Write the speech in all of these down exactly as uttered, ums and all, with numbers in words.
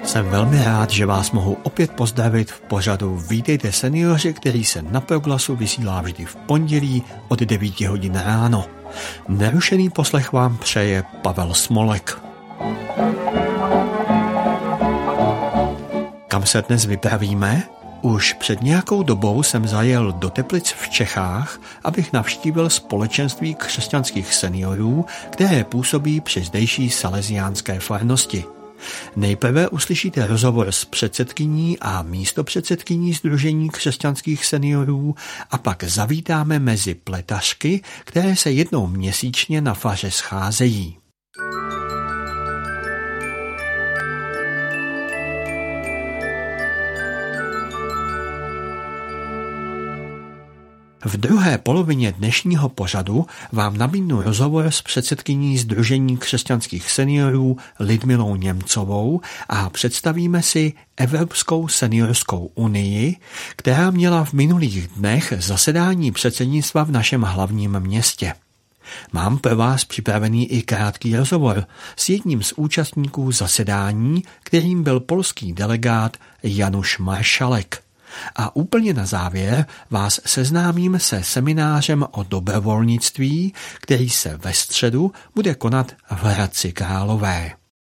Jsem velmi rád, že vás mohu opět pozdravit v pořadu Vítejte seniori, který se na Proglasu vysílá vždy v pondělí od devět hodin ráno. Nerušený poslech vám přeje Pavel Smolek. Kam se dnes vypravíme? Už před nějakou dobou jsem zajel do Teplic v Čechách, abych navštívil společenství křesťanských seniorů, které působí při zdejší salesiánské farnosti. Nejprve uslyšíte rozhovor s předsedkyní a místopředsedkyní Sdružení křesťanských seniorů a pak zavítáme mezi pletařky, které se jednou měsíčně na faře scházejí. V druhé polovině dnešního pořadu vám nabídnu rozhovor s předsedkyní Sdružení křesťanských seniorů Lidmilou Němcovou a představíme si Evropskou seniorskou unii, která měla v minulých dnech zasedání předsednictva v našem hlavním městě. Mám pro vás připravený i krátký rozhovor s jedním z účastníků zasedání, kterým byl polský delegát Janusz Maršalek. A úplně na závěr vás seznámím se seminářem o dobrovolnictví, který se ve středu bude konat v Hradci Králové.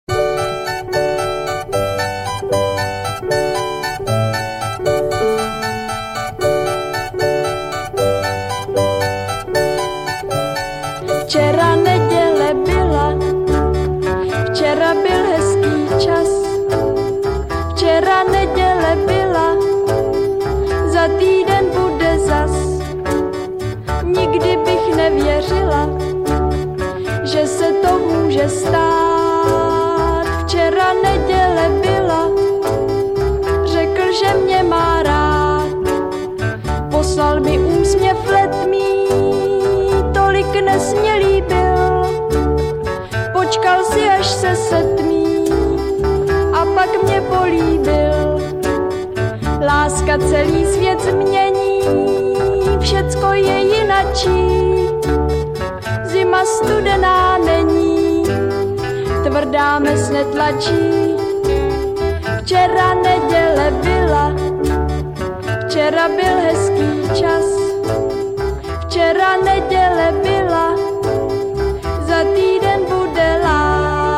Včera neděle byla, včera byl hezký čas, včera neděle byla, za týden bude zas. Nikdy bych nevěřila, že se to může stát. Včera neděle byla, řekl, že mě má rád. Poslal mi úsměv letmý, tolik nesmělý byl. Počkal si, až se setmí a pak mě políbil. Láska celý svět změní, všecko je jinačí. Zima studená není, tvrdá mez netlačí. Včera neděle byla, včera byl hezký čas. Včera neděle byla, za týden bude lá.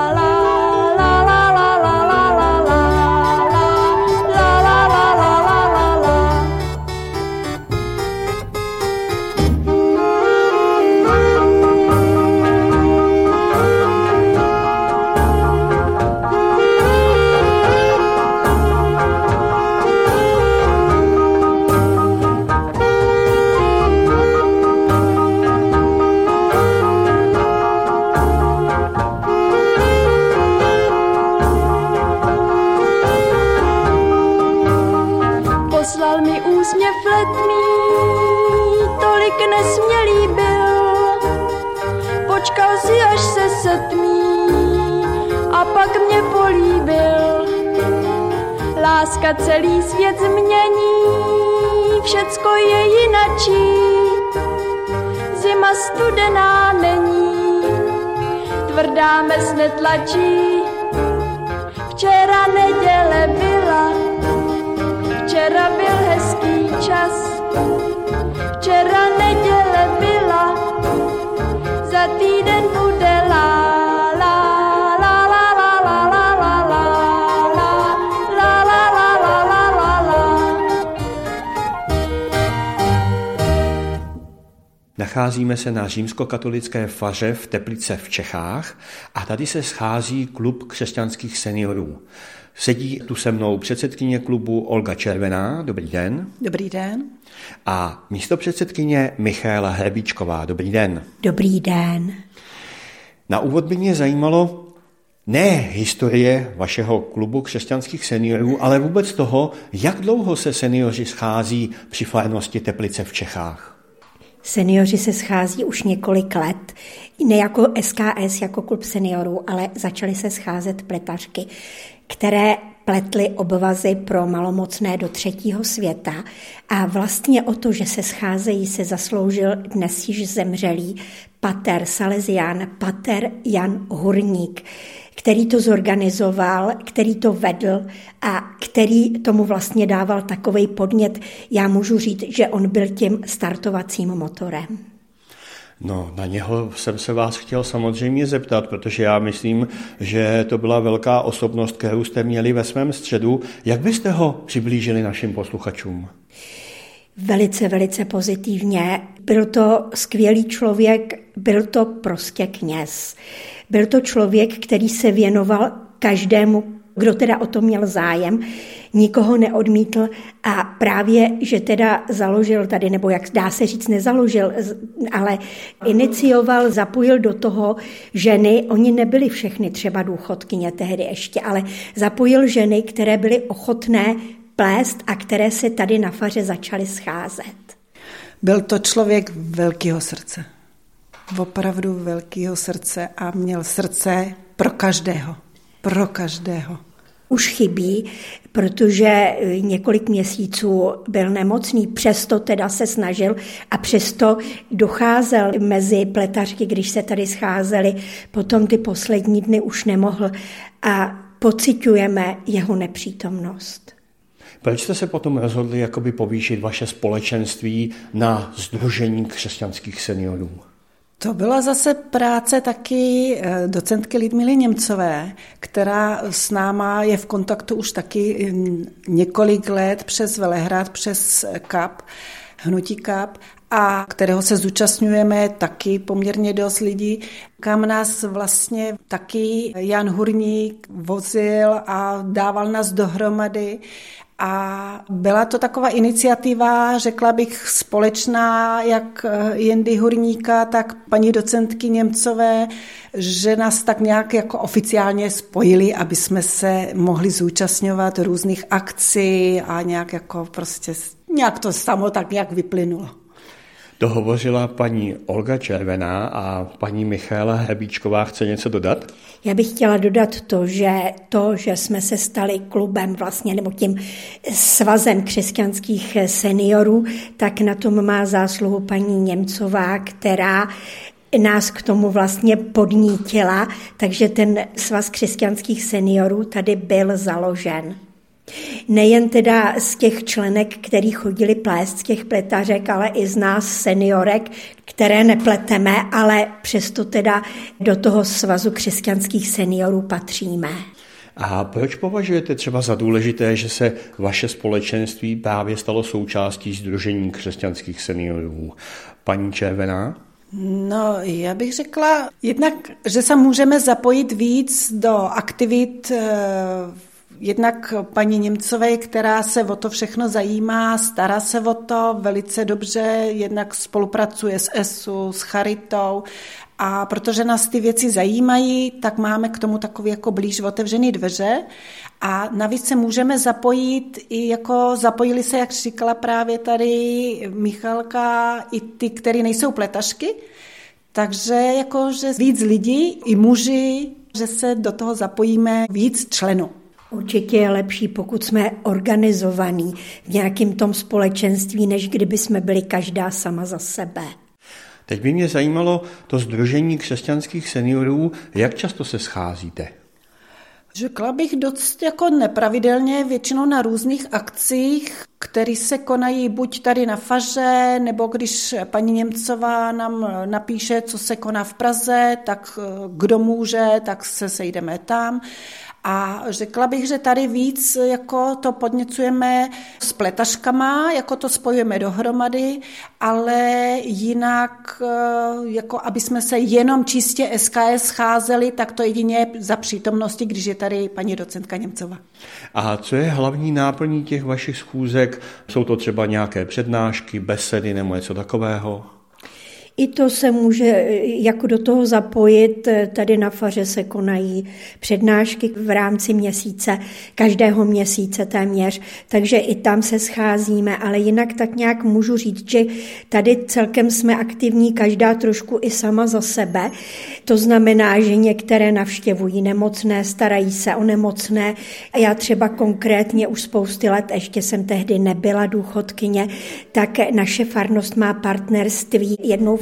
Poslal mi úsměv letmý, tolik nesmělý byl. Počkal si, až se setmí a pak mě políbil. Láska celý svět změní, všecko je jinačí. Zima studená není, tvrdá mez netlačí. Včera neděle byla, včera byl hezký čas, včera neděle byla, za týden bude lá. Nacházíme se na římskokatolické faře v Teplice v Čechách a tady se schází klub křesťanských seniorů. Sedí tu se mnou předsedkyně klubu Olga Červená. Dobrý den. Dobrý den. A místopředsedkyně Michaela Hrebíčková. Dobrý den. Dobrý den. Na úvod by mě zajímalo ne historie vašeho klubu křesťanských seniorů, ale vůbec toho, jak dlouho se seniori schází při farnosti Teplice v Čechách. Seniori se schází už několik let, ne jako S K S, jako klub seniorů, ale začaly se scházet pletařky, které pletly obvazy pro malomocné do třetího světa a vlastně o to, že se scházejí, se zasloužil dnes již zemřelý pater Salesián, pater Jan Hurník, který to zorganizoval, který to vedl a který tomu vlastně dával takovej podnět. Já můžu říct, že on byl tím startovacím motorem. No, na něho jsem se vás chtěl samozřejmě zeptat, protože já myslím, že to byla velká osobnost, kterou jste měli ve svém středu. Jak byste ho přiblížili našim posluchačům? Velice, velice pozitivně. Byl to skvělý člověk, byl to prostě kněz. Byl to člověk, který se věnoval každému, kdo teda o to měl zájem, nikoho neodmítl a právě, že teda založil tady, nebo jak dá se říct, nezaložil, ale inicioval, zapojil do toho ženy, oni nebyli všechny třeba důchodkyně tehdy ještě, ale zapojil ženy, které byly ochotné plést a které se tady na faře začaly scházet. Byl to člověk velkého srdce. Opravdu velkého srdce a měl srdce pro každého. Pro každého. Už chybí, protože několik měsíců byl nemocný, přesto teda se snažil a přesto docházel mezi pletařky, když se tady scházeli, potom ty poslední dny už nemohl a pociťujeme jeho nepřítomnost. Proč jste se potom rozhodli jakoby povýšit vaše společenství na Sdružení křesťanských seniorů? To byla zase práce taky docentky Lidmily Němcové, která s náma je v kontaktu už taky několik let přes Velehrad, přes K A P, hnutí K A P, a kterého se zúčastňujeme taky poměrně dost lidí, kam nás vlastně taky Jan Hurník vozil a dával nás dohromady. A byla to taková iniciativa, řekla bych, společná, jak Jendy Hurníka, tak paní docentky Němcové, že nás tak nějak jako oficiálně spojili, aby jsme se mohli zúčastňovat různých akcí a nějak jako prostě, nějak to samo tak nějak vyplynulo. To hovořila paní Olga Červená a paní Michaela Hebíčková chce něco dodat? Já bych chtěla dodat to, že to, že jsme se stali klubem vlastně, nebo tím svazem křesťanských seniorů, tak na tom má zásluhu paní Němcová, která nás k tomu vlastně podnítila, takže ten svaz křesťanských seniorů tady byl založen. Nejen teda z těch členek, který chodili plést, z těch pletařek, ale i z nás seniorek, které nepleteme, ale přesto teda do toho svazu křesťanských seniorů patříme. A proč považujete třeba za důležité, že se vaše společenství právě stalo součástí Sdružení křesťanských seniorů? Paní Červená? No, já bych řekla jednak, že se můžeme zapojit víc do aktivit jednak paní Němcové, která se o to všechno zajímá, stará se o to velice dobře, jednak spolupracuje s E S U, s Charitou a protože nás ty věci zajímají, tak máme k tomu takový jako blíž otevřený dveře a navíc se můžeme zapojit i jako zapojili se, jak říkala právě tady Michalka, i ty, který nejsou pletařky, takže jakože víc lidí i muži, že se do toho zapojíme víc členů. Určitě je lepší, pokud jsme organizovaní v nějakém tom společenství, než kdyby jsme byli každá sama za sebe. Teď by mě zajímalo to Sdružení křesťanských seniorů, jak často se scházíte? Řekla bych dost jako nepravidelně, většinou na různých akcích, které se konají buď tady na faře, nebo když paní Němcová nám napíše, co se koná v Praze, tak kdo může, tak se sejdeme tam. A řekla bych, že tady víc jako to podněcujeme s pletařkama, jako to spojujeme dohromady, ale jinak, jako aby jsme se jenom čistě S K S scházeli, tak to jedině za přítomnosti, když je tady paní docentka Němcová. A co je hlavní náplní těch vašich schůzek? Jsou to třeba nějaké přednášky, besedy nebo něco takového? I to se může jako do toho zapojit. Tady na faře se konají přednášky v rámci měsíce, každého měsíce téměř, takže i tam se scházíme, ale jinak tak nějak můžu říct, že tady celkem jsme aktivní, každá trošku i sama za sebe. To znamená, že některé navštěvují nemocné, starají se o nemocné. A já třeba konkrétně už spousty let, ještě jsem tehdy nebyla důchodkyně, tak naše farnost má partnerství. Jednou farnost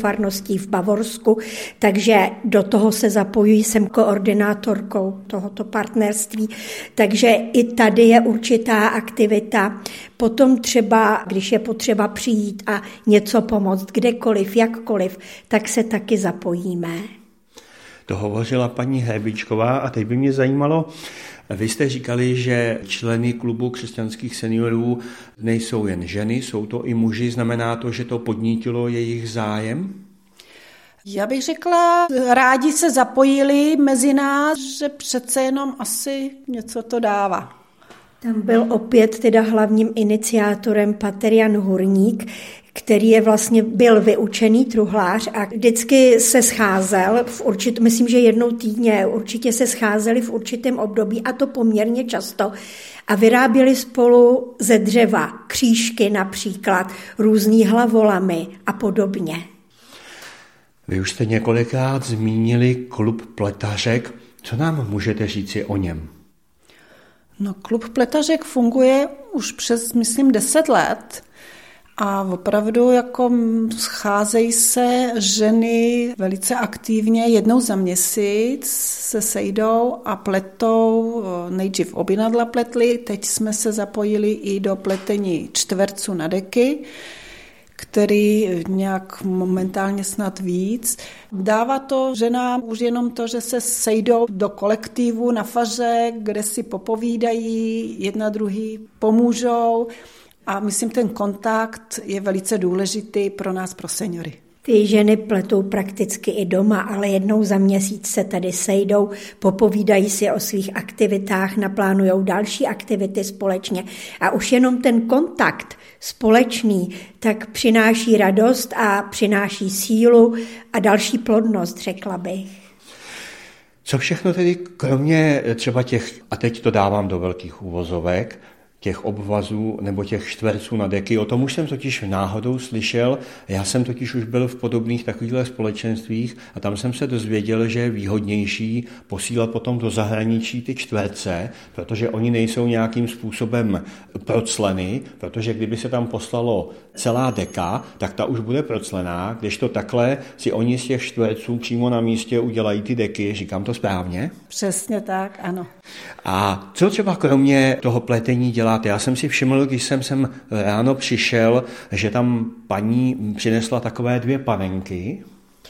farností v Bavorsku, takže do toho se zapojuji, jsem koordinátorkou tohoto partnerství, takže i tady je určitá aktivita. Potom třeba, když je potřeba přijít a něco pomoct, kdekoliv, jakkoliv, tak se taky zapojíme. To hovořila paní Hřebíčková a teď by mě zajímalo, vy jste říkali, že členy klubu křesťanských seniorů nejsou jen ženy, jsou to i muži, znamená to, že to podnítilo jejich zájem? Já bych řekla, rádi se zapojili mezi nás, že přece jenom asi něco to dává. Tam byl opět teda hlavním iniciátorem pater Jan Hurník, který je vlastně byl vyučený truhlář a vždycky se scházel, v určit, myslím, že jednou týdně určitě se scházeli v určitém období a to poměrně často a vyráběli spolu ze dřeva křížky například, různý hlavolamy a podobně. Vy už jste několikrát zmínili klub pletařek. Co nám můžete říci o něm? No, klub pletařek funguje už přes, myslím, deset let. A opravdu jako scházejí se ženy velice aktivně, jednou za měsíc se sejdou a pletou, nejdřív obinadla pletli, teď jsme se zapojili i do pletení čtverců na deky, který nějak momentálně snad víc. Dává to ženám už jenom to, že se sejdou do kolektivu na faře, kde si popovídají, jedna druhý pomůžou. A myslím, ten kontakt je velice důležitý pro nás, pro seniory. Ty ženy pletou prakticky i doma, ale jednou za měsíc se tady sejdou, popovídají si o svých aktivitách, naplánujou další aktivity společně. A už jenom ten kontakt společný tak přináší radost a přináší sílu a další plodnost, řekla bych. Co všechno tedy, kromě třeba těch, a teď to dávám do velkých uvozovek, těch obvazů nebo těch čtverců na deky. O tom už jsem totiž náhodou slyšel. Já jsem totiž už byl v podobných takovýchhle společenstvích a tam jsem se dozvěděl, že je výhodnější posílat potom do zahraničí ty čtverce, protože oni nejsou nějakým způsobem procleny, protože kdyby se tam poslalo celá deka, tak ta už bude proclená, kdežto takhle si oni z těch čtverců přímo na místě udělají ty deky. Říkám to správně? Přesně tak, ano. A co třeba kromě toho pletení děláte? Já jsem si všiml, když jsem sem ráno přišel, že tam paní přinesla takové dvě panenky.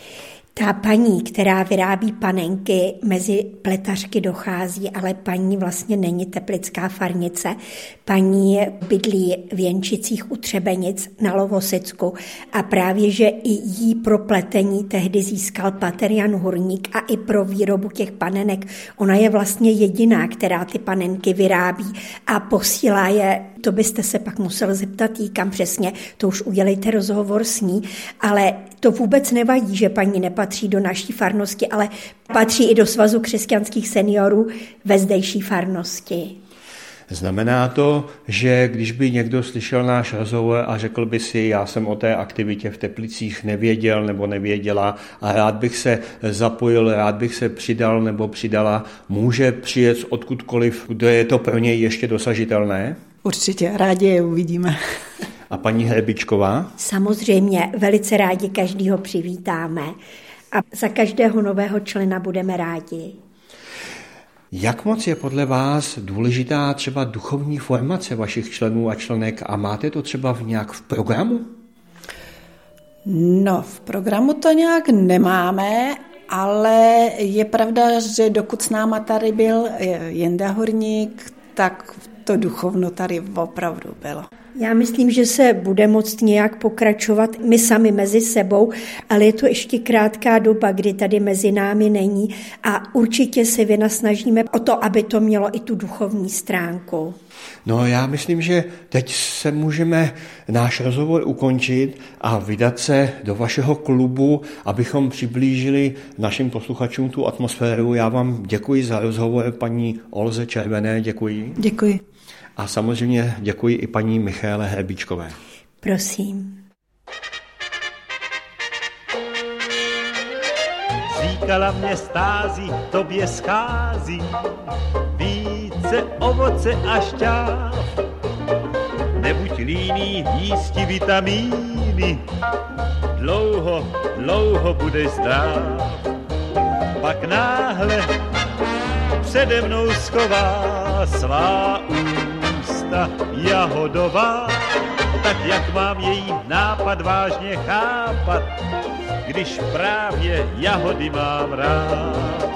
Ta paní, která vyrábí panenky, mezi pletařky dochází, ale paní vlastně není teplická farnice. Paní bydlí v Jenčicích u Třebenic na Lovosicku a právě, že i jí pro pletení tehdy získal pater Jan Hurník a i pro výrobu těch panenek. Ona je vlastně jediná, která ty panenky vyrábí a posílá je. To byste se pak musel zeptat jí, kam přesně, to už udělejte rozhovor s ní, ale to vůbec nevadí, že paní nepatří do naší farnosti, ale patří i do Svazu křesťanských seniorů ve zdejší farnosti. Znamená to, že když by někdo slyšel náš rozhovor a řekl by si, já jsem o té aktivitě v Teplicích nevěděl nebo nevěděla a rád bych se zapojil, rád bych se přidal nebo přidala, může přijet odkudkoliv, kde je to pro něj ještě dosažitelné? Určitě, rádi je uvidíme. A paní Hřebíčková? Samozřejmě, velice rádi každýho přivítáme a za každého nového člena budeme rádi. Jak moc je podle vás důležitá třeba duchovní formace vašich členů a členek a máte to třeba v nějak v programu? No, v programu to nějak nemáme, ale je pravda, že dokud s náma tady byl Jenda Hurník, tak to duchovno tady opravdu bylo. Já myslím, že se bude moct nějak pokračovat my sami mezi sebou, ale je to ještě krátká doba, kdy tady mezi námi není a určitě se vynasnažíme o to, aby to mělo i tu duchovní stránku. No já myslím, že teď se můžeme náš rozhovor ukončit a vydat se do vašeho klubu, abychom přiblížili našim posluchačům tu atmosféru. Já vám děkuji za rozhovor, paní Olze Červené, děkuji. Děkuji. A samozřejmě děkuji i paní Michaele Hřebíčkové. Prosím. Říkala mě Stází, tobě schází více ovoce a šťáv. Nebuď líný, jísti vitamíny, dlouho, dlouho budeš zdrav. Pak náhle přede mnou schová svá ústa jahodová. Tak jak mám její nápad vážně chápat, když právě jahody mám rád.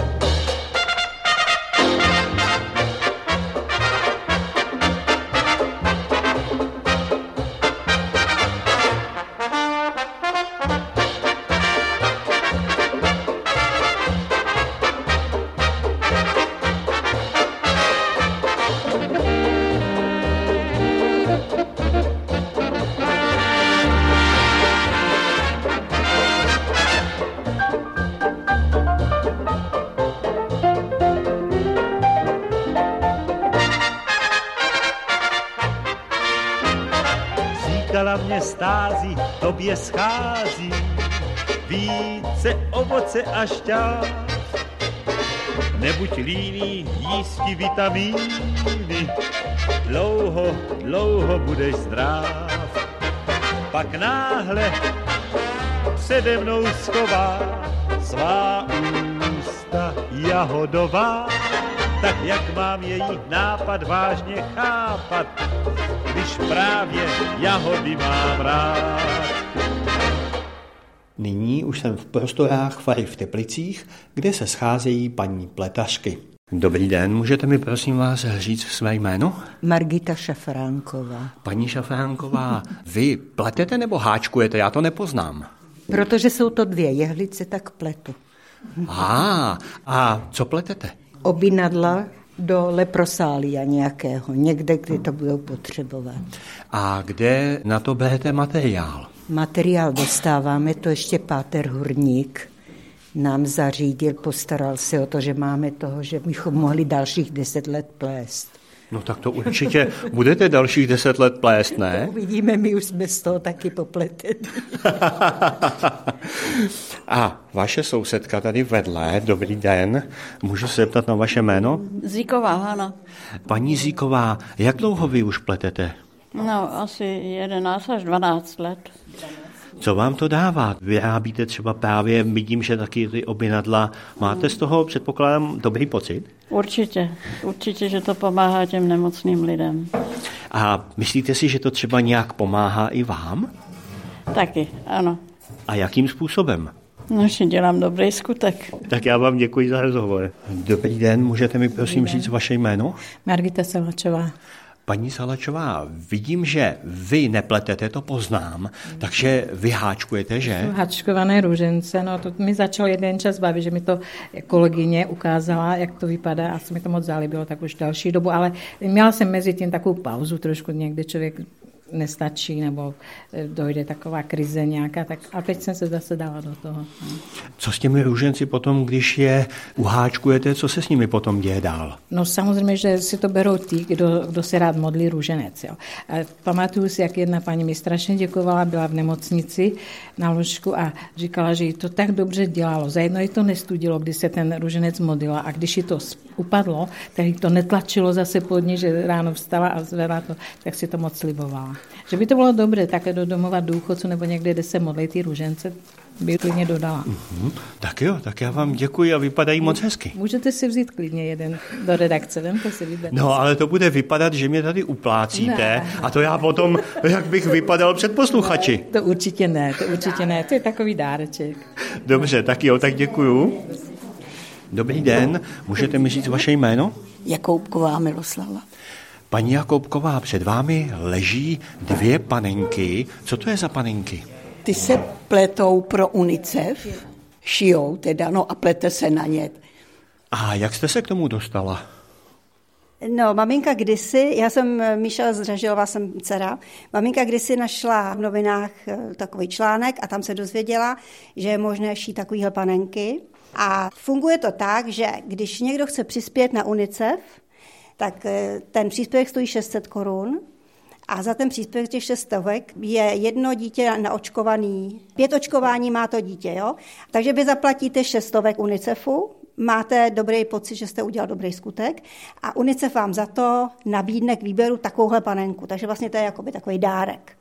Říkala mě stází, tobě schází více ovoce a šťáv. Nebuď líný, jísti vitamíny, dlouho, dlouho budeš zdrav. Pak náhle přede mnou schová svá ústa jahodová. Tak jak mám její nápad vážně chápat, když právě jahody mám rád. Nyní už jsem v prostorách fary v Teplicích, kde se scházejí paní pletařky. Dobrý den, můžete mi prosím vás říct své jméno? Margita Šafránková. Paní Šafránková, vy pletete nebo háčkujete? Já to nepoznám. Protože jsou to dvě jehlice, tak pletu. Á, a co pletete? Obinadla do leprosália nějakého, někde, kde to budou potřebovat. A kde na to berete materiál? Materiál dostáváme, to ještě páter Hurník nám zařídil, postaral se o to, že máme toho, že bychom mohli dalších deset let plést. No tak to určitě budete dalších deset let plést, ne? Uvidíme, my už jsme z toho taky popleteni. A vaše sousedka tady vedle, dobrý den, můžu se zeptat na vaše jméno? Zíková Hana. Paní Zíková, jak dlouho vy už pletete? No, asi jedenáct až dvanáct let. Co vám to dává? Vyrábíte třeba právě, vidím, že taky ty obinadla. Máte z toho, předpokládám, dobrý pocit? Určitě. Určitě, že to pomáhá těm nemocným lidem. A myslíte si, že to třeba nějak pomáhá i vám? Taky, ano. A jakým způsobem? No, že dělám dobrý skutek. Tak já vám děkuji za rozhovor. Dobrý den, můžete mi prosím říct vaše jméno? Margita Salačová. Paní Salačová, vidím, že vy nepletete, to poznám, takže vy háčkujete, že? Háčkované růžence, no to mi začal jeden čas bavit, že mi to kolegyně ukázala, jak to vypadá a co mi to moc zalíbilo, tak už další dobu, ale měla jsem mezi tím takovou pauzu trošku, někde člověk nestačí, nebo dojde taková krize nějaká, tak a teď jsem se zase dala do toho. No. Co s těmi růženci potom, když je uháčkujete, co se s nimi potom děje dál? No samozřejmě, že si to berou ty, kdo, kdo se rád modlí růženec. Jo. A pamatuju si, jak jedna paní mi strašně děkovala, byla v nemocnici na lůžku a říkala, že jí to tak dobře dělalo. Zajedno jí to nestudilo, když se ten růženec modlila a když jí to upadlo, tak jí to netlačilo zase pod ní, že ráno vstala a zvedla to, tak si to moc slibovala. Že by to bylo dobré také do domova důchodců nebo někde, kde se modlí ty růžence, by klidně dodala. Mm-hmm. Tak jo, tak já vám děkuji a vypadají moc hezky. Můžete si vzít klidně jeden do redakce, vemte si vyberte. No, ale to bude vypadat, že mě tady uplácíte ne. A to já potom, jak bych vypadal před posluchači. Ne, to určitě ne, to určitě ne, to je takový dáreček. Dobře, tak jo, tak děkuju. Dobrý den, můžete mi říct vaše jméno? Jakoubková Miloslava. Paní Jakoubková, před vámi leží dvě panenky. Co to je za panenky? Ty se pletou pro UNICEF, šijou teda, no a plete se na ně. A jak jste se k tomu dostala? No, maminka kdysi, já jsem Míša Zdražilová, jsem dcera, maminka kdysi našla v novinách takový článek a tam se dozvěděla, že je možné šít takovýhle panenky. A funguje to tak, že když někdo chce přispět na UNICEF, tak ten příspěvek stojí šest set korun a za ten příspěvek těch šest stovek je jedno dítě naočkovaný. Pět očkování má to dítě, jo? Takže vy zaplatíte šest stovek UNICEFu, máte dobrý pocit, že jste udělal dobrý skutek a UNICEF vám za to nabídne k výběru takovouhle panenku. Takže vlastně to je jakoby takový dárek.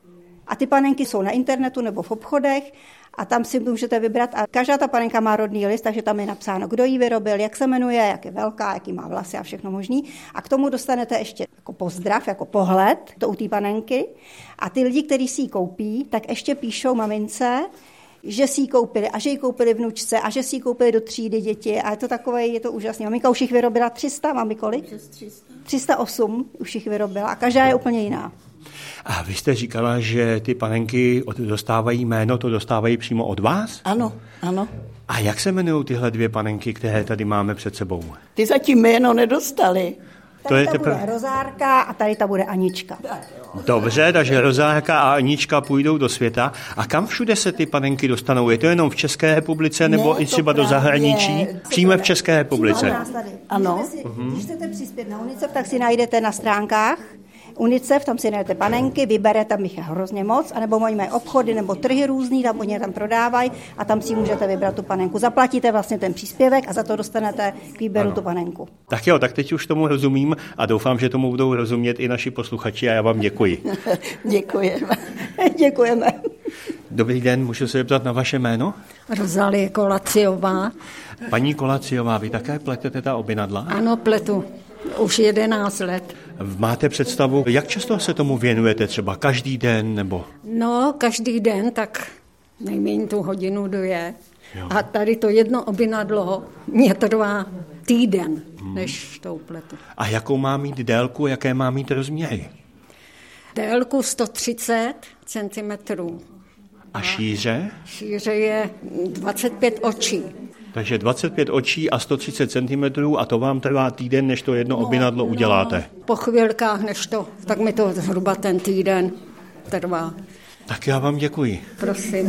A ty panenky jsou na internetu nebo v obchodech a tam si můžete vybrat. A každá ta panenka má rodný list, takže tam je napsáno, kdo ji vyrobil, jak se jmenuje, jak je velká, jaký má vlasy a všechno možný. A k tomu dostanete ještě jako pozdrav, jako pohled to u té panenky. A ty lidi, kteří si ji koupí, tak ještě píšou mamince, že si ji koupili a že ji koupili vnučce a že si ji koupili do třídy děti. A je to takové, je to úžasné. Maminka už jich vyrobila tři sta, mami kolik? tři sta osm už jich vyrobila a každá je úplně jiná. A vy jste říkala, že ty panenky dostávají jméno, to dostávají přímo od vás? Ano, ano. A jak se jmenují tyhle dvě panenky, které tady máme před sebou? Ty zatím jméno nedostali. Tady ta teprve... bude Rozárka a tady ta bude Anička. Dobře, takže Rozárka a Anička půjdou do světa. A kam všude se ty panenky dostanou? Je to jenom v České republice nebo ne, i třeba do zahraničí? Přímo v České republice. Ano. Si, uh-huh. Když chcete přispět na UNICEF, tak si najdete na stránkách UNICEF, tam si najdete panenky, vyberete, tam jich je hrozně moc, anebo oni mají obchody nebo trhy různý, tam oni je tam prodávají a tam si můžete vybrat tu panenku. Zaplatíte vlastně ten příspěvek a za to dostanete k výběru ano. tu panenku. Tak jo, tak teď už tomu rozumím a doufám, že tomu budou rozumět i naši posluchači a já vám děkuji. Děkujeme. Děkujeme. Dobrý den, můžu se zeptat na vaše jméno? Rozálie Kolaciová. Paní Kolaciová, vy také pletete ta obinadla? Ano, pletu. Už jedenáct let. Máte představu, jak často se tomu věnujete? Třeba každý den nebo? No, každý den, tak nejméně tu hodinu dvě. Jo. A tady to jedno obinadlo mě trvá týden, hmm. než to upletu. A jakou má mít délku, jaké má mít rozměry? Délku sto třicet centimetrů. A šíře? Šíře je dvacet pět očí. Takže dvacet pět očí a sto třicet centimetrů a to vám trvá týden, než to jedno no, obinadlo uděláte. No, po chvílkách, než to, tak mi to zhruba ten týden trvá. Tak já vám děkuji. Prosím.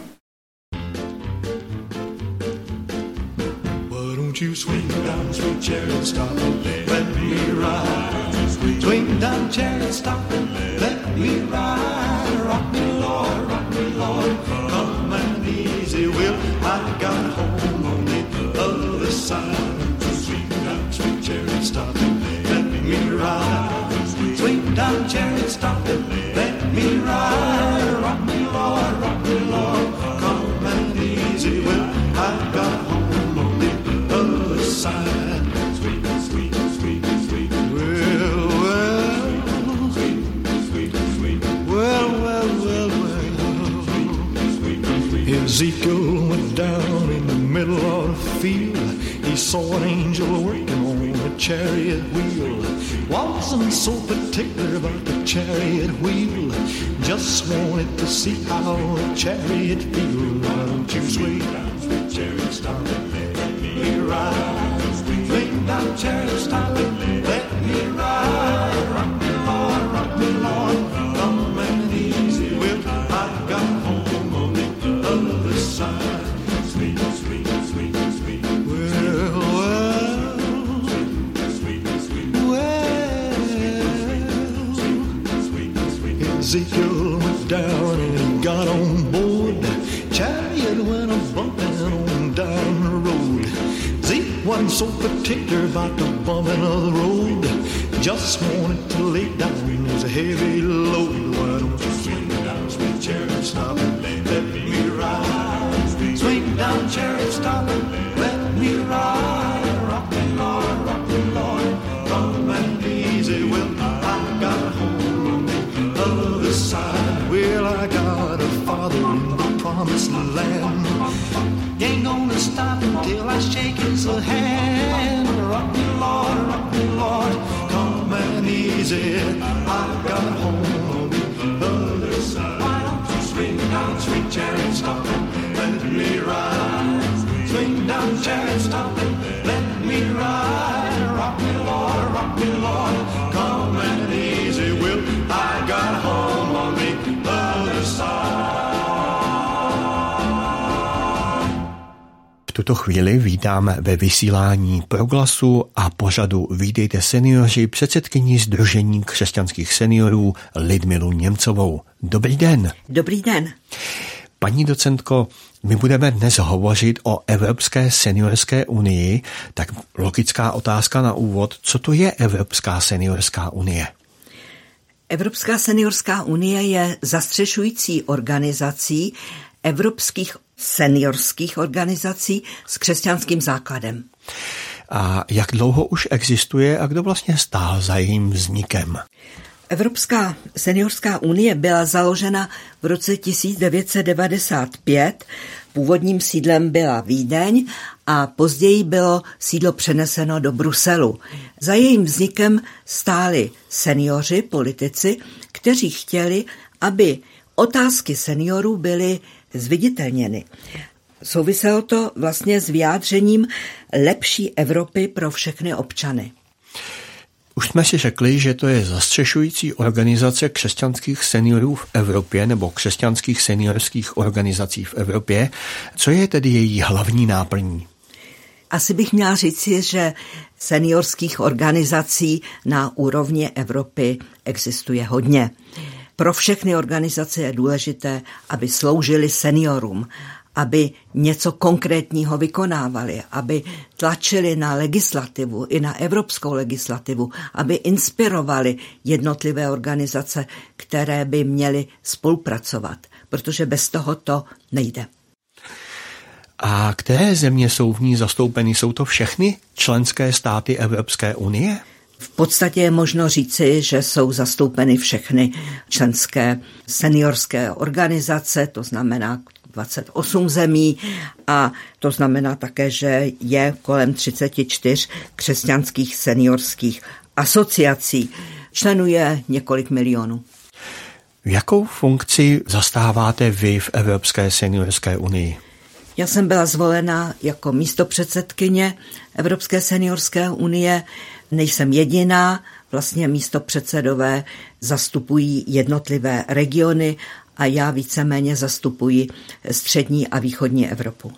You swing down, sweet chariot, stop and let me ride. Swing down, chariot, stop and let me ride. Rock me, Lord, rock me, Lord, come and easy will. I got home on the other side. Swing down, sweet chariot, stop and let me ride. Swing down, chariot, stop and let me ride. Rock me, Lord, rock me, Lord, come and easy will. I got home on the other side. Sweet, sweet, sweet, sweet. Well, well. Sweet, sweet, sweet. Well, well, well, well. Sweet, sweet, sweet. Ezekiel went down in the middle of the field. He saw an angel working on a chariot wheel. Wasn't so particular about the chariot wheel. Just wanted to see how the chariot feels. Why don't you swing down, sweet chariot, stop and let me ride. Swing down, chariot, stop and let me ride. Rock me, Lord, rock me, Lord, come and easy will. I got home on the other side. Sweet, sweet, sweet, sweet. Well, well. Sweet, sweet, sweet. Well, sweet, sweet. Ezekiel went down and he got on board. Chariot went a bumping on down the road. Zeke wasn't so particular about the bumping of the road. Just wanted to lay down his heavy load. Why don't you swing down, sweet chariot, stop and let me ride. Swing down, chariot, stop and let me ride. Rock me, Lord, rock me, Lord, come and easy will. I got home on the other side. Well, I got a father in the promised land. Ain't gonna stop until I shake his hand. Rock me, Lord, rock me, Lord, come and easy. I got home on the other side. Why don't you swing down, sweet chariot, stop and let me ride. Swing down, chariot, stop and let me ride. Rock me, Lord, rock me, Lord, come and easy will. I got home on the other side. V tuto chvíli vítáme ve vysílání Proglasu a pořadu Vítejte seniori předsedkyni Sdružení křesťanských seniorů Lidmilu Němcovou. Dobrý den. Dobrý den. Paní docentko, my budeme dnes hovořit o Evropské seniorské unii, tak logická otázka na úvod, co to je Evropská seniorská unie? Evropská seniorská unie je zastřešující organizací evropských seniorských organizací s křesťanským základem. A jak dlouho už existuje a kdo vlastně stál za jejím vznikem? Evropská seniorská unie byla založena v roce tisíc devět set devadesát pět. Původním sídlem byla Vídeň a později bylo sídlo přeneseno do Bruselu. Za jejím vznikem stáli seniori, politici, kteří chtěli, aby otázky seniorů byly zviditelněny. Souviselo to vlastně s vyjádřením lepší Evropy pro všechny občany. Už jsme si řekli, že to je zastřešující organizace křesťanských seniorů v Evropě nebo křesťanských seniorských organizací v Evropě. Co je tedy její hlavní náplní? Asi bych měla říci, že seniorských organizací na úrovni Evropy existuje hodně. Pro všechny organizace je důležité, aby sloužily seniorům, aby něco konkrétního vykonávali, aby tlačili na legislativu i na evropskou legislativu, aby inspirovali jednotlivé organizace, které by měly spolupracovat, protože bez toho to nejde. A které země jsou v ní zastoupeny? Jsou to všechny členské státy Evropské unie? V podstatě je možno říci, že jsou zastoupeny všechny členské seniorské organizace, to znamená dvacet osm zemí a to znamená také, že je kolem třicet čtyři křesťanských seniorských asociací. Členů je několik milionů. Jakou funkci zastáváte vy v Evropské seniorské unii? Já jsem byla zvolena jako místopředsedkyně Evropské seniorské unie. Nejsem jediná, vlastně místopředsedové zastupují jednotlivé regiony a já víceméně zastupuji střední a východní Evropu.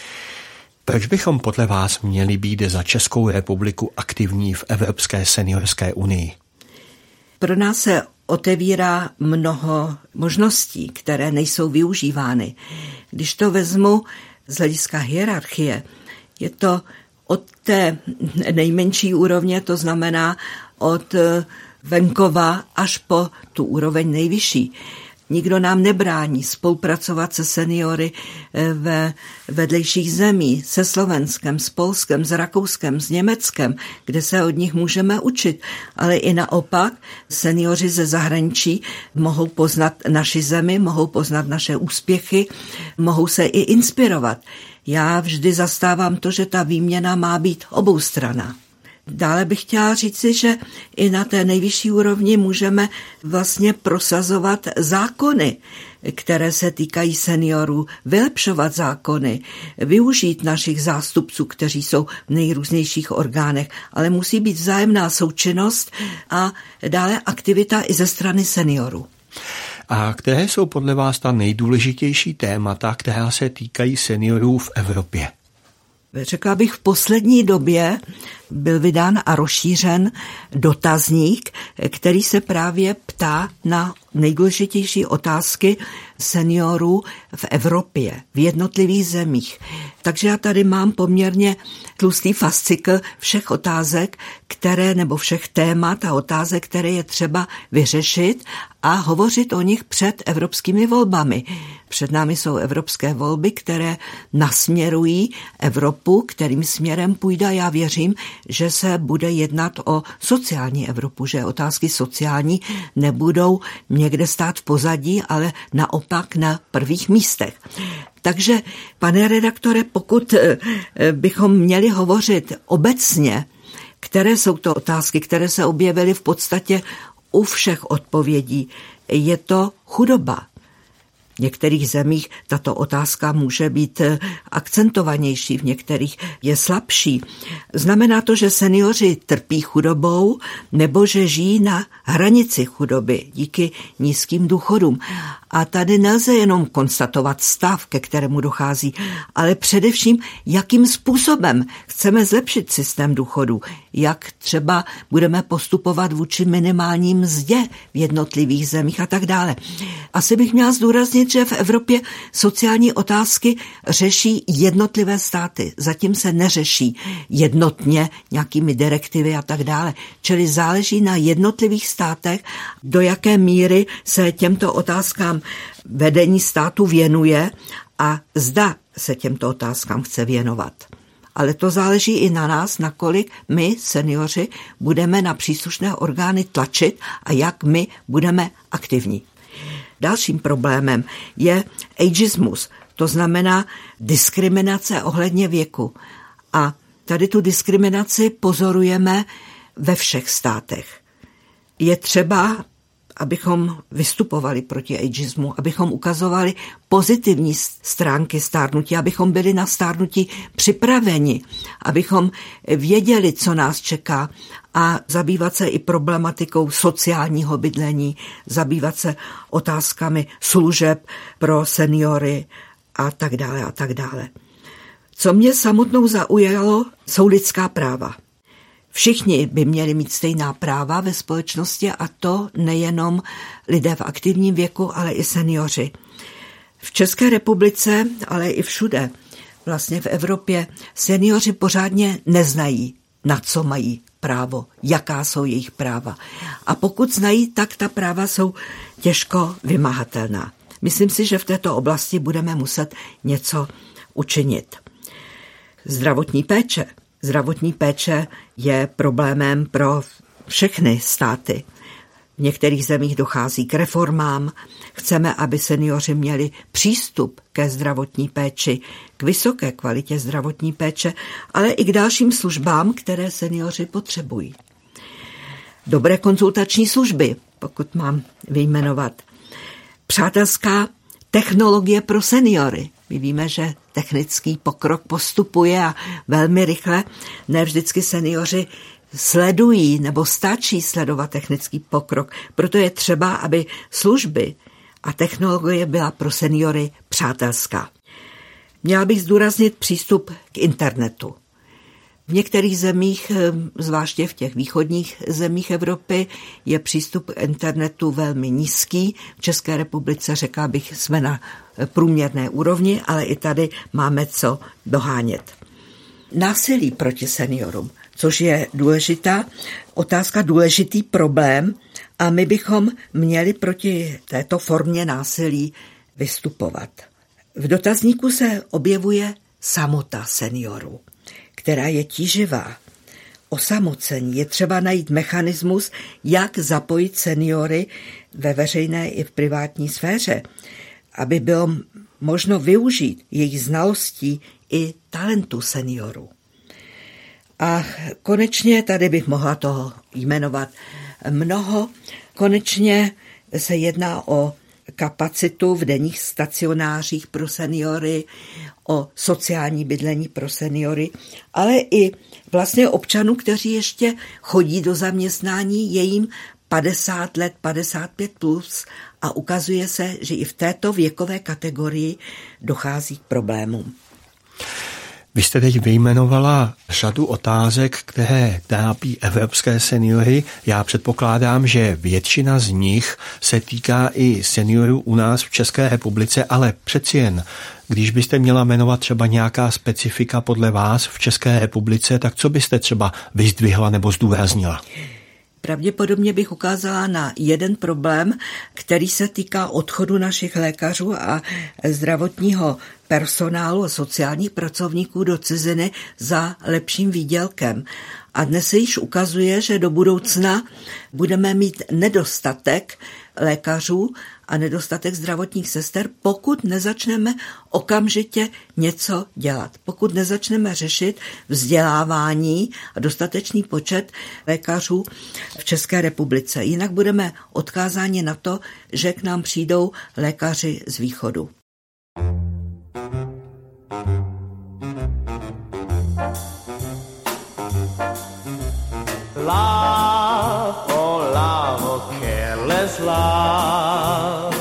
Proč bychom podle vás měli být za Českou republiku aktivní v Evropské seniorské unii? Pro nás se otevírá mnoho možností, které nejsou využívány. Když to vezmu z hlediska hierarchie, je to od té nejmenší úrovně, to znamená od venkova až po tu úroveň nejvyšší. Nikdo nám nebrání spolupracovat se seniory ve vedlejších zemí, se Slovenskem, s Polskem, s Rakouskem, s Německem, kde se od nich můžeme učit. Ale i naopak, seniori ze zahraničí mohou poznat naši zemi, mohou poznat naše úspěchy, mohou se i inspirovat. Já vždy zastávám to, že ta výměna má být oboustranná. Dále bych chtěla říci, že i na té nejvyšší úrovni můžeme vlastně prosazovat zákony, které se týkají seniorů, vylepšovat zákony, využít našich zástupců, kteří jsou v nejrůznějších orgánech, ale musí být vzájemná součinnost a dále aktivita i ze strany seniorů. A které jsou podle vás ta nejdůležitější témata, která se týkají seniorů v Evropě? Řekla bych, v poslední době byl vydán a rozšířen dotazník, který se právě ptá na nejdůležitější otázky seniorů v Evropě, v jednotlivých zemích. Takže já tady mám poměrně tlustý fascikl všech otázek, které, nebo všech témat a otázek, které je třeba vyřešit a hovořit o nich před evropskými volbami. Před námi jsou evropské volby, které nasměrují Evropu, kterým směrem půjde. Já věřím, že se bude jednat o sociální Evropu, že otázky sociální nebudou někde stát v pozadí, ale naopak na prvních místech. Takže, pane redaktore, pokud bychom měli hovořit obecně, které jsou to otázky, které se objevily v podstatě u všech odpovědí, je to chudoba. V některých zemích tato otázka může být akcentovanější, v některých je slabší. Znamená to, že seniori trpí chudobou nebo že žijí na hranici chudoby díky nízkým důchodům. A tady nelze jenom konstatovat stav, ke kterému dochází, ale především, jakým způsobem chceme zlepšit systém důchodů, jak třeba budeme postupovat vůči minimálním mzdě v jednotlivých zemích a tak dále. Asi bych měla zdůraznit zdůraznit, že v Evropě sociální otázky řeší jednotlivé státy. Zatím se neřeší jednotně nějakými direktivy a tak dále. Čili záleží na jednotlivých státech, do jaké míry se těmto otázkám vedení státu věnuje a zda se těmto otázkám chce věnovat. Ale to záleží i na nás, nakolik my, seniori, budeme na příslušné orgány tlačit a jak my budeme aktivní. Dalším problémem je ageismus, to znamená diskriminace ohledně věku. A tady tu diskriminaci pozorujeme ve všech státech. Je třeba, abychom vystupovali proti ageismu, abychom ukazovali pozitivní stránky stárnutí, abychom byli na stárnutí připraveni, abychom věděli, co nás čeká a zabývat se i problematikou sociálního bydlení, zabývat se otázkami služeb pro seniory a tak dále a tak dále. Co mě samotnou zaujalo, jsou lidská práva. Všichni by měli mít stejná práva ve společnosti a to nejenom lidé v aktivním věku, ale i seniori. V České republice, ale i všude, vlastně v Evropě, seniori pořádně neznají, na co mají právo, jaká jsou jejich práva. A pokud znají, tak ta práva jsou těžko vymahatelná. Myslím si, že v této oblasti budeme muset něco učinit. Zdravotní péče. Zdravotní péče je problémem pro všechny státy. V některých zemích dochází k reformám. Chceme, aby seniori měli přístup ke zdravotní péči, k vysoké kvalitě zdravotní péče, ale i k dalším službám, které seniori potřebují. Dobré konzultační služby, pokud mám vyjmenovat. Přátelská technologie pro seniory. My víme, že technický pokrok postupuje a velmi rychle. Ne vždycky seniori sledují nebo stačí sledovat technický pokrok. Proto je třeba, aby služby a technologie byla pro seniory přátelská. Měla bych zdůraznit přístup k internetu. V některých zemích, zvláště v těch východních zemích Evropy, je přístup k internetu velmi nízký. V České republice, řekla bych, jsme na průměrné úrovni, ale i tady máme co dohánět. Násilí proti seniorům, což je důležitá otázka, důležitý problém a my bychom měli proti této formě násilí vystupovat. V dotazníku se objevuje samota seniorů, která je tíživá. Osamocení je třeba najít mechanismus, jak zapojit seniory ve veřejné i v privátní sféře, aby bylo možno využít jejich znalostí i talentu seniorů. A konečně, tady bych mohla toho jmenovat mnoho, konečně se jedná o kapacitu v denních stacionářích pro seniory, o sociální bydlení pro seniory, ale i vlastně občanů, kteří ještě chodí do zaměstnání, je jim padesát let, padesát pět plus a ukazuje se, že i v této věkové kategorii dochází k problémům. Vy jste teď vyjmenovala řadu otázek, které trápí evropské seniory. Já předpokládám, že většina z nich se týká i seniorů u nás v České republice, ale přeci jen, když byste měla jmenovat třeba nějaká specifika podle vás v České republice, tak co byste třeba vyzdvihla nebo zdůraznila? Pravděpodobně bych ukázala na jeden problém, který se týká odchodu našich lékařů a zdravotního personálu a sociálních pracovníků do ciziny za lepším výdělkem. A dnes se již ukazuje, že do budoucna budeme mít nedostatek lékařů a nedostatek zdravotních sester, pokud nezačneme okamžitě něco dělat. Pokud nezačneme řešit vzdělávání a dostatečný počet lékařů v České republice. Jinak budeme odkázáni na to, že k nám přijdou lékaři z východu. Love, oh love, oh careless love.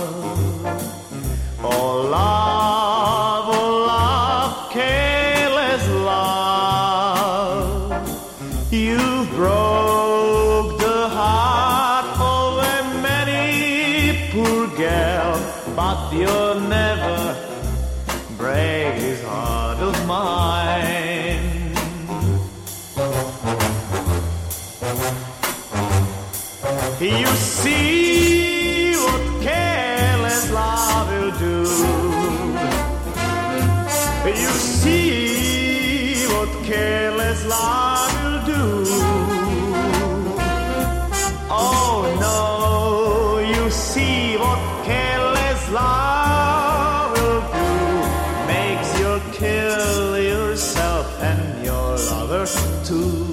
Oh love, oh love, careless love. You broke the heart of a many poor girl, but you're of mine. You see what careless love will do. You see what careless love will do. Oh no, you see what careless love will do. Makes you kill yourself and your lover too.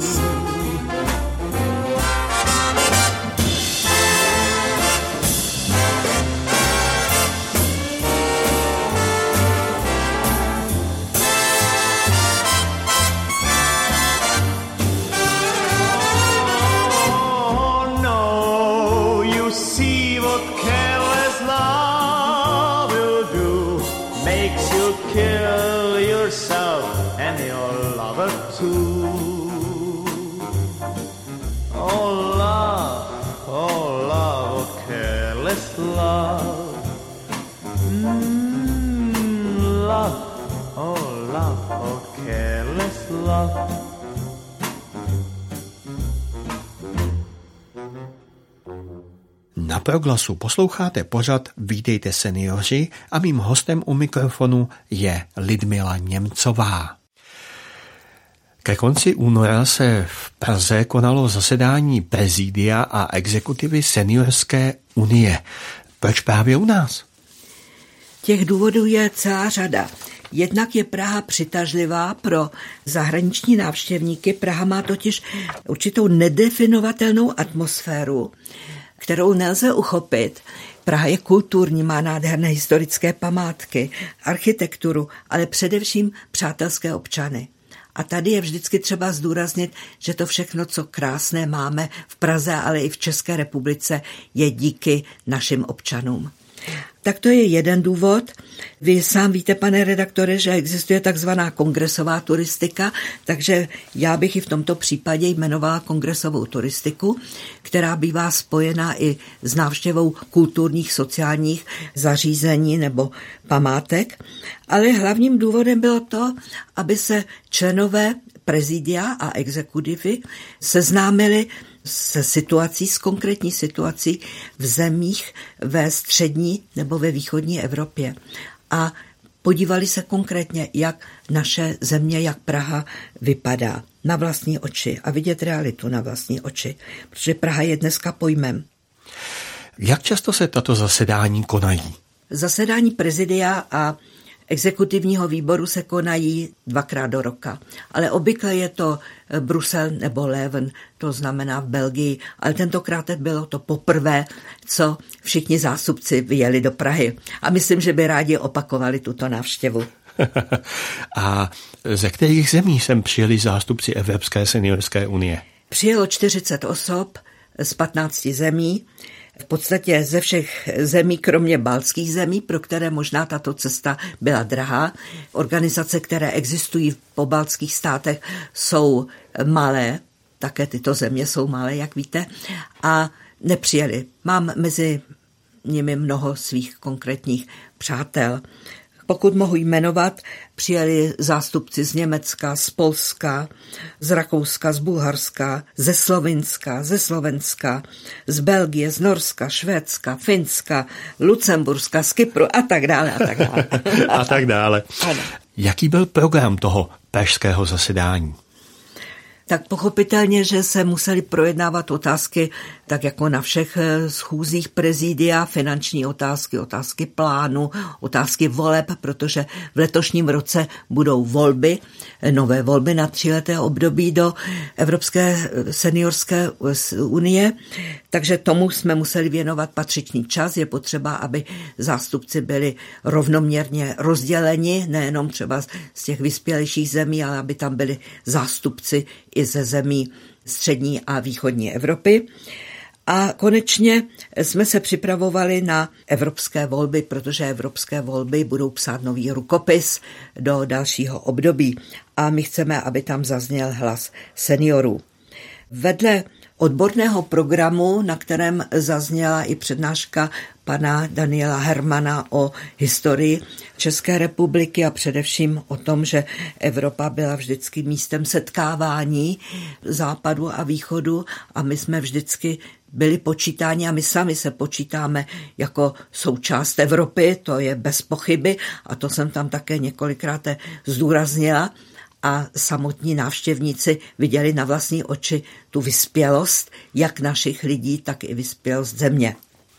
Kill yourself and your lover too. Oh love, oh love, oh careless love. Mm, love, oh love, oh careless love. Na Proglasu posloucháte pořad Vítejte seniori a mým hostem u mikrofonu je Lidmila Němcová. Ke konci února se v Praze konalo zasedání prezidia a exekutivy Seniorské unie. Proč právě u nás? Těch důvodů je celá řada. Jednak je Praha přitažlivá pro zahraniční návštěvníky. Praha má totiž určitou nedefinovatelnou atmosféru, kterou nelze uchopit. Praha je kulturní, má nádherné historické památky, architekturu, ale především přátelské občany. A tady je vždycky třeba zdůraznit, že to všechno, co krásné máme v Praze, ale i v České republice, je díky našim občanům. Tak to je jeden důvod. Vy sám víte, pane redaktore, že existuje takzvaná kongresová turistika, takže já bych i v tomto případě jmenovala kongresovou turistiku, která bývá spojená i s návštěvou kulturních, sociálních zařízení nebo památek. Ale hlavním důvodem bylo to, aby se členové prezidia a exekutivy seznámili se situací, s konkrétní situací v zemích ve střední nebo ve východní Evropě. A podívali se konkrétně, jak naše země, jak Praha vypadá na vlastní oči a vidět realitu na vlastní oči, protože Praha je dneska pojmem. Jak často se tato zasedání konají? Zasedání prezidia a exekutivního výboru se konají dvakrát do roka, ale obvykle je to Brusel nebo Leuven, to znamená v Belgii, ale tentokrát bylo to poprvé, co všichni zástupci vyjeli do Prahy a myslím, že by rádi opakovali tuto návštěvu. A ze kterých zemí sem přijeli zástupci Evropské seniorské unie? Přijelo čtyřicet osob z patnácti zemí, v podstatě ze všech zemí, kromě baltských zemí, pro které možná tato cesta byla drahá. Organizace, které existují v pobaltských státech, jsou malé, také tyto země jsou malé, jak víte, a nepřijeli. Mám mezi nimi mnoho svých konkrétních přátel. Pokud mohu jmenovat, přijeli zástupci z Německa, z Polska, z Rakouska, z Bulharska, ze Slovinska, ze Slovenska, z Belgie, z Norska, Švédska, Finska, Lucemburska, z Kypru a tak dále a tak dále. a tak dále. Jaký byl program toho pražského zasedání? Tak pochopitelně, že se museli projednávat otázky, tak jako na všech schůzích prezidia, finanční otázky, otázky plánu, otázky voleb, protože v letošním roce budou volby, nové volby na tříleté období do Evropské seniorské unie, takže tomu jsme museli věnovat patřičný čas. Je potřeba, aby zástupci byli rovnoměrně rozděleni, nejenom třeba z těch vyspělejších zemí, ale aby tam byli zástupci i ze zemí střední a východní Evropy. A konečně jsme se připravovali na evropské volby, protože evropské volby budou psát nový rukopis do dalšího období. A my chceme, aby tam zazněl hlas seniorů. Vedle odborného programu, na kterém zazněla i přednáška pana Daniela Hermana o historii České republiky a především o tom, že Evropa byla vždycky místem setkávání západu a východu a my jsme vždycky byli počítáni a my sami se počítáme jako součást Evropy, to je bez pochyby a to jsem tam také několikrát zdůraznila a samotní návštěvníci viděli na vlastní oči tu vyspělost jak našich lidí, tak i vyspělost země.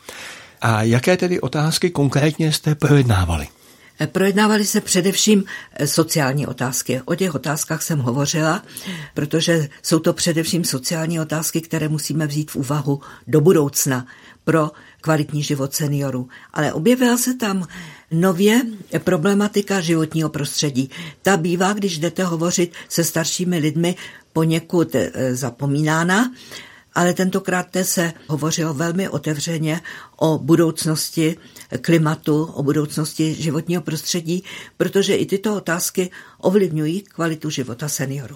A jaké tedy otázky konkrétně jste projednávali? Projednávaly se především sociální otázky. O těch otázkách jsem hovořila, protože jsou to především sociální otázky, které musíme vzít v úvahu do budoucna pro kvalitní život seniorů. Ale objevila se tam nově problematika životního prostředí. Ta bývá, když jdete hovořit se staršími lidmi, poněkud zapomínána, ale tentokrát se hovořilo velmi otevřeně o budoucnosti klimatu, o budoucnosti životního prostředí, protože i tyto otázky ovlivňují kvalitu života seniorů.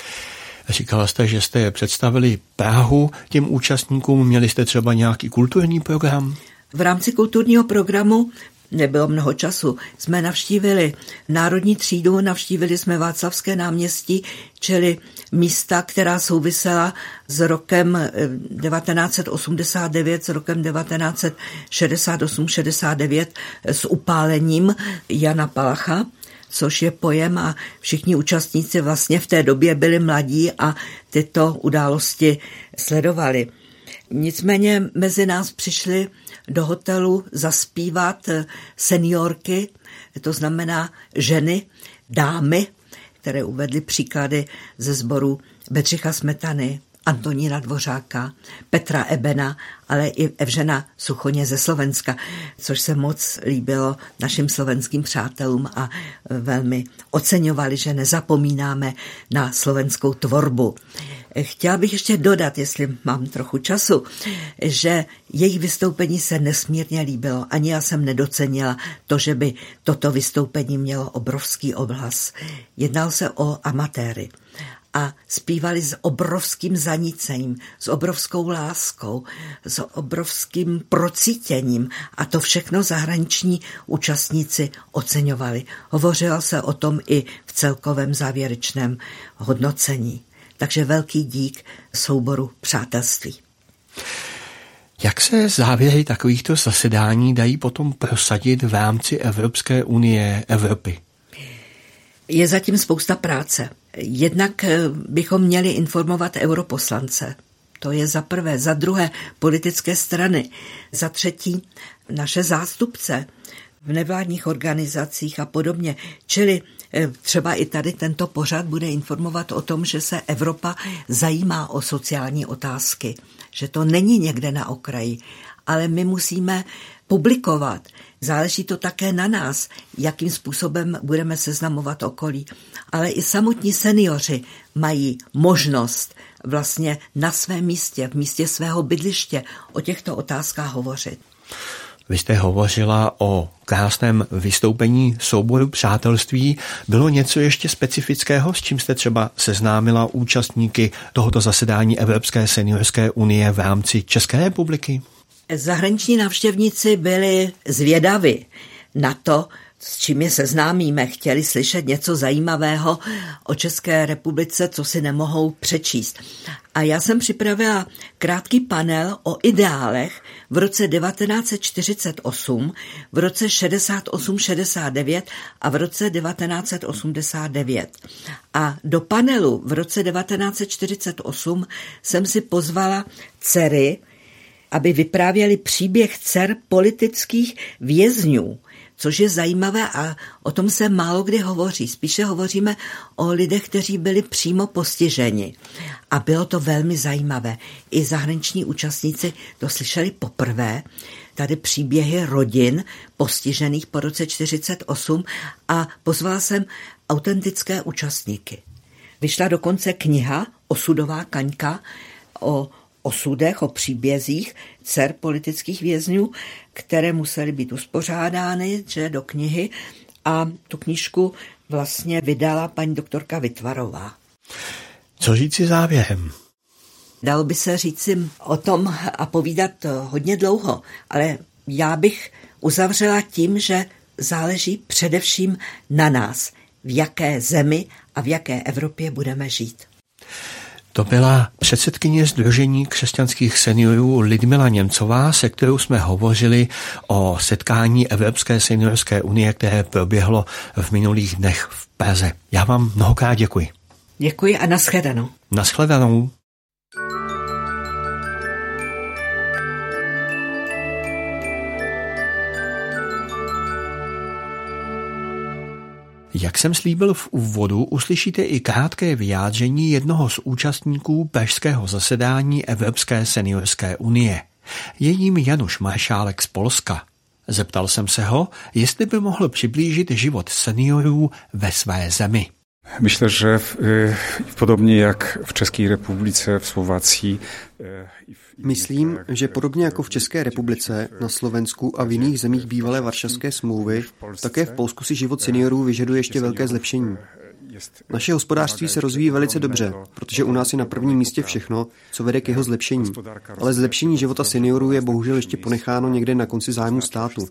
Říkala jste, že jste představili Prahu těm účastníkům, měli jste třeba nějaký kulturní program? V rámci kulturního programu nebylo mnoho času. Jsme navštívili Národní třídu, navštívili jsme Václavské náměstí, čili místa, která souvisela s rokem devatenáct set osmdesát devět, s rokem devatenáct set šedesát osm šedesát devět, s upálením Jana Palacha, což je pojem a všichni účastníci vlastně v té době byli mladí a tyto události sledovali. Nicméně mezi nás přišli do hotelu zaspívat seniorky, to znamená ženy, dámy, které uvedly příklady ze sboru Bedřicha Smetany, Antonína Dvořáka, Petra Ebena, ale i Evžena Suchoně ze Slovenska, což se moc líbilo našim slovenským přátelům a velmi oceňovali, že nezapomínáme na slovenskou tvorbu. Chtěla bych ještě dodat, jestli mám trochu času, že jejich vystoupení se nesmírně líbilo. Ani já jsem nedocenila to, že by toto vystoupení mělo obrovský obhlas. Jednal se o amatéry a zpívali s obrovským zanícením, s obrovskou láskou, s obrovským procítěním a to všechno zahraniční účastníci oceňovali. Hovořilo se o tom i v celkovém závěrečném hodnocení. Takže velký dík souboru Přátelství. Jak se závěry takovýchto zasedání dají potom prosadit v rámci Evropské unie Evropy? Je zatím spousta práce. Jednak bychom měli informovat europoslance. To je za prvé. Za druhé politické strany. Za třetí naše zástupce v nevládních organizacích a podobně. Čili třeba i tady tento pořad bude informovat o tom, že se Evropa zajímá o sociální otázky, že to není někde na okraji, ale my musíme publikovat. Záleží to také na nás, jakým způsobem budeme seznamovat okolí. Ale i samotní seniori mají možnost vlastně na svém místě, v místě svého bydliště o těchto otázkách hovořit. Vy jste hovořila o krásném vystoupení souboru Přátelství. Bylo něco ještě specifického, s čím jste třeba seznámila účastníky tohoto zasedání Evropské seniorské unie v rámci České republiky? Zahraniční návštěvníci byli zvědaví na to, s čím je seznámíme. Chtěli slyšet něco zajímavého o České republice, co si nemohou přečíst. A já jsem připravila krátký panel o ideálech v roce devatenáct set čtyřicet osm, v roce šedesát osm šedesát devět a v roce devatenáct set osmdesát devět. A do panelu v roce devatenáct set čtyřicet osm jsem si pozvala dcery, aby vyprávěli příběh dcer politických vězňů, což je zajímavé a o tom se málo kdy hovoří. Spíše hovoříme o lidech, kteří byli přímo postiženi. A bylo to velmi zajímavé. I zahraniční účastníci to slyšeli poprvé. Tady příběhy rodin postižených po roce čtyřicet osm a pozvala jsem autentické účastníky. Vyšla dokonce kniha Osudová kaňka o osudech, o příbězích dcer politických vězňů, které musely být uspořádány že, do knihy a tu knížku vlastně vydala paní doktorka Vytvarová. Co říci závěrem? Dalo by se říci o tom a povídat hodně dlouho, ale Já bych uzavřela tím, že záleží především na nás, v jaké zemi a v jaké Evropě budeme žít. To byla předsedkyně Sdružení křesťanských seniorů Lidmila Němcová, se kterou jsme hovořili o setkání Evropské seniorské unie, které proběhlo v minulých dnech v Praze. Já vám mnohokrát děkuji. Děkuji a nashledanou. Nashledanou. Jak jsem slíbil v úvodu, uslyšíte i krátké vyjádření jednoho z účastníků pražského zasedání Evropské seniorské unie. Je jím Januš Maršálek z Polska. Zeptal jsem se ho, jestli by mohl přiblížit život seniorů ve své zemi. Myślę, że w, podobnie jak w Czeskiej Republice, v Slovácii. Myslím, že podobně jako v České republice, na Slovensku a v jiných zemích bývalé Varšavské smlouvy, také v Polsku si život seniorů vyžaduje ještě velké zlepšení. Naše hospodářství se rozvíjí velice dobře, protože u nás je na prvním místě všechno, co vede k jeho zlepšení. Ale zlepšení života seniorů je bohužel ještě ponecháno někde na konci zájmu státu.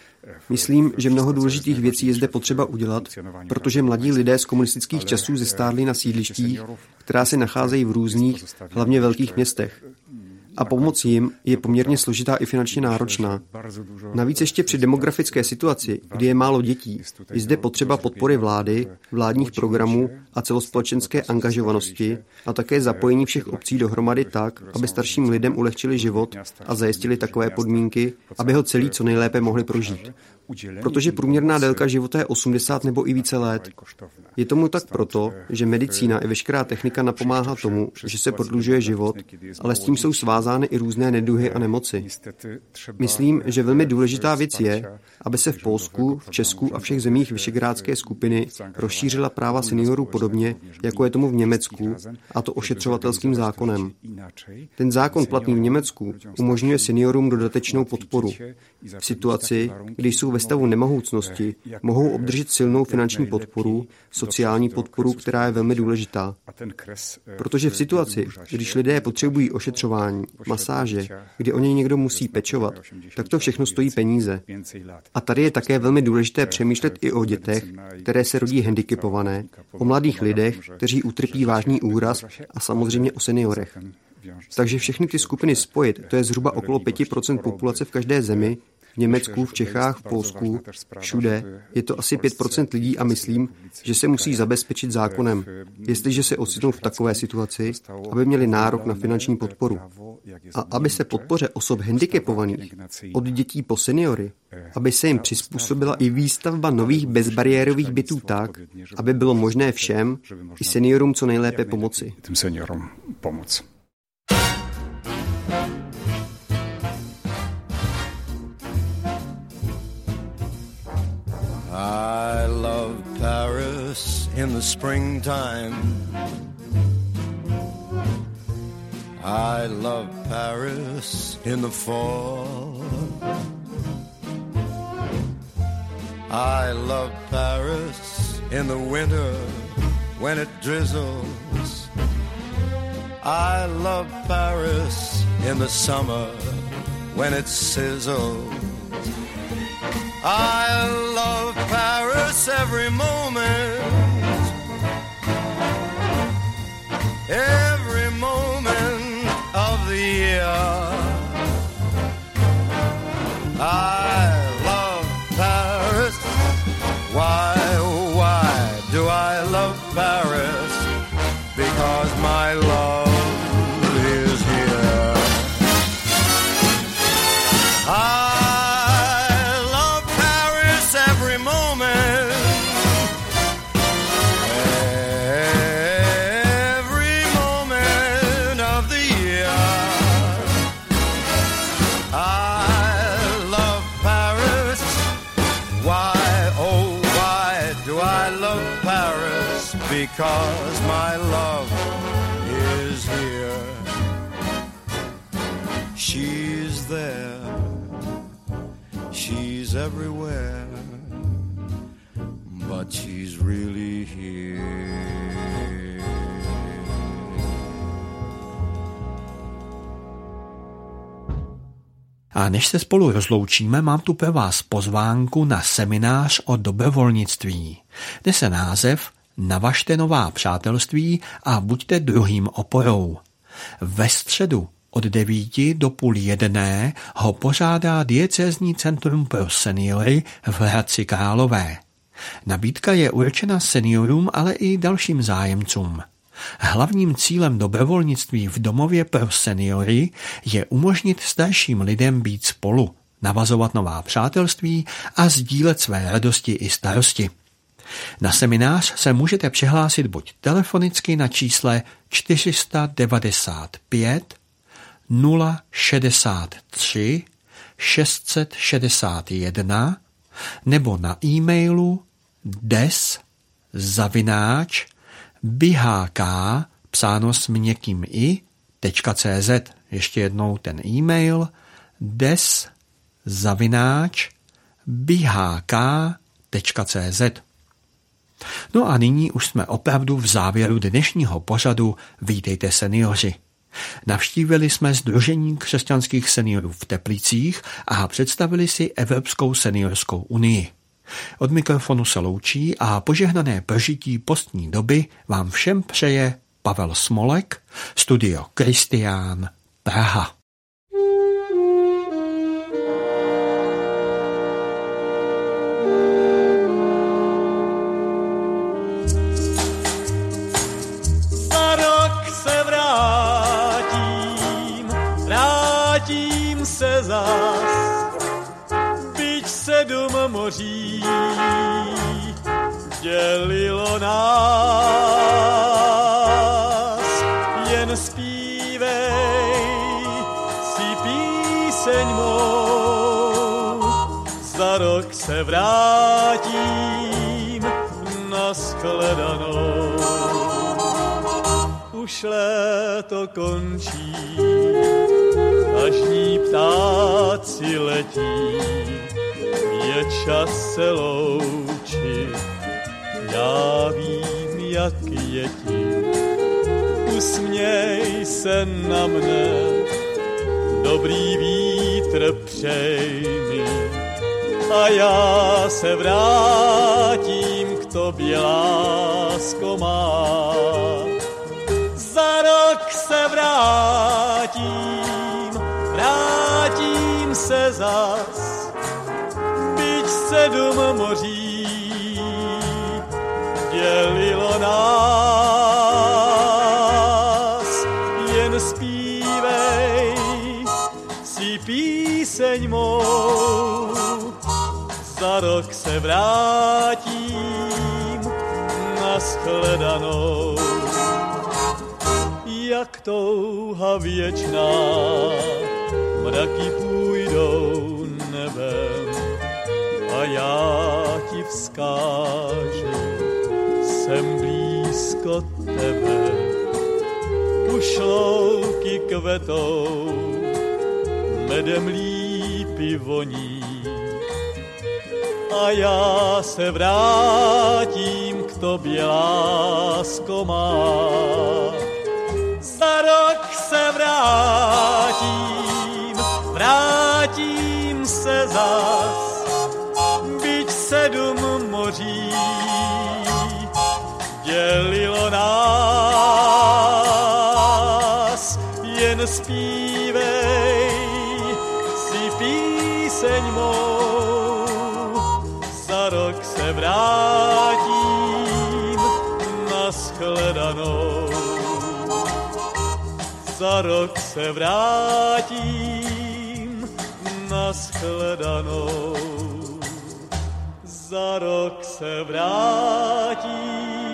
Myslím, že mnoho důležitých věcí je zde potřeba udělat, protože mladí lidé z komunistických časů zestárli na sídlištích, která se nacházejí v různých, hlavně velkých městech. A pomoc jim je poměrně složitá i finančně náročná. Navíc ještě při demografické situaci, kdy je málo dětí, je zde potřeba podpory vlády, vládních programů a celospolečenské angažovanosti a také zapojení všech obcí dohromady tak, aby starším lidem ulehčili život a zajistili takové podmínky, aby ho celý co nejlépe mohli prožít. Protože průměrná délka života je osmdesát nebo i více let. Je tomu tak proto, že medicína i veškerá technika napomáhá tomu, že se prodlužuje život, ale s tím jsou svázány i různé neduhy a nemoci. Myslím, že velmi důležitá věc je, aby se v Polsku, v Česku a všech zemích Visegrádské skupiny rozšířila práva seniorů podobně, jako je tomu v Německu, a to ošetřovatelským zákonem. Ten zákon platný v Německu umožňuje seniorům dodatečnou podporu. V situaci, kdy jsou ve stavu nemohoucnosti, mohou obdržet silnou finanční podporu, sociální podporu, která je velmi důležitá. Protože v situaci, když lidé potřebují ošetřování, masáže, kdy o něj někdo musí pečovat, tak to všechno stojí peníze. A tady je také velmi důležité přemýšlet i o dětech, které se rodí handicapované, o mladých lidech, kteří utrpí vážný úraz a samozřejmě o seniorech. Takže všechny ty skupiny spojit, to je zhruba okolo pět procent populace v každé zemi, v Německu, v Čechách, v Polsku, všude, je to asi pět procent lidí a myslím, že se musí zabezpečit zákonem, jestliže se ocitnou v takové situaci, aby měli nárok na finanční podporu. A aby se podpoře osob handicapovaných, od dětí po seniory, aby se jim přizpůsobila i výstavba nových bezbariérových bytů tak, aby bylo možné všem, i seniorům co nejlépe pomoci. Tím seniorům pomoct. I love Paris in the springtime. I love Paris in the fall. I love Paris in the winter when it drizzles. I love Paris in the summer when it sizzles. I love Paris every moment, every moment of the year. I love Paris. Why, why do I love Paris? Because my love is here. I Because my love is here. She's there, she's everywhere, but she's really here. A než se spolu rozloučíme, mám tu pro vás pozvánku na seminář o dobrovolnictví. Nese název Navažte nová přátelství a buďte druhým oporou. Ve středu od devíti do půl jedné ho pořádá Diecézní centrum pro seniory v Hradci Králové. Nabídka je určena seniorům, ale i dalším zájemcům. Hlavním cílem dobrovolnictví v domově pro seniory je umožnit starším lidem být spolu, navazovat nová přátelství a sdílet své radosti i starosti. Na seminář se můžete přihlásit buď telefonicky na čísle čtyři devadesát pět nula šedesát tři šest set šedesát jedna nebo na e-mailu des zavináč bhk psáno s měkkým i .cz. Ještě jednou ten e-mail des zavináč bhk.cz. No a nyní už jsme opravdu v závěru dnešního pořadu Vítejte seniori. Navštívili jsme Sdružení křesťanských seniorů v Teplicích a představili si Evropskou seniorskou unii. Od mikrofonu se loučí a požehnané prožití postní doby vám všem přeje Pavel Smolek, Studio Kristián, Praha. Za rok se vrátím, vrátím se zas, byť sedm moří dělilo nás, jen zpívej si píseň mou. Za rok se vrátím, nashledanou. Už léto končí, tažní ptáci letí, je čas se loučit, já vím, jak je ti. Usměj se na mne, dobrý vítr přej mi, a já se vrátím k tobě, lásko má. Za rok se vrátím, vrátím se zas, byť sedm moří dělilo nás, jen zpívej si píseň mou. Za rok se vrátím, nashledanou. Jak touha věčná, mraky půjdou nebem a já ti vzkážu, jsem blízko tebe. Už louky kvetou, medem lípy voní, a já se vrátím k tobě, lásko má. Za rok se vrátím, vrátím se zas, byť sedm moří dělilo nás, jen zpívej si píseň mou. Za rok se vrátím, nashledanou. Za rok se vrátím, nashledanou. Za rok se vrátím.